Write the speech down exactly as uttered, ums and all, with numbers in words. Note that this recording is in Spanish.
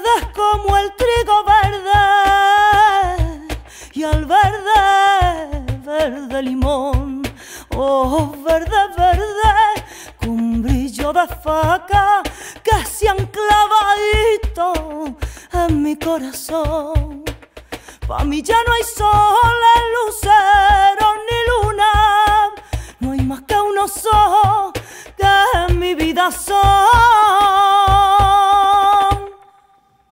verdes como el trigo verde y el verde, verde limón. Oh, verde, verde, con brillo de faca que se han clavadito en mi corazón. Pa' mí ya no hay sol, el lucero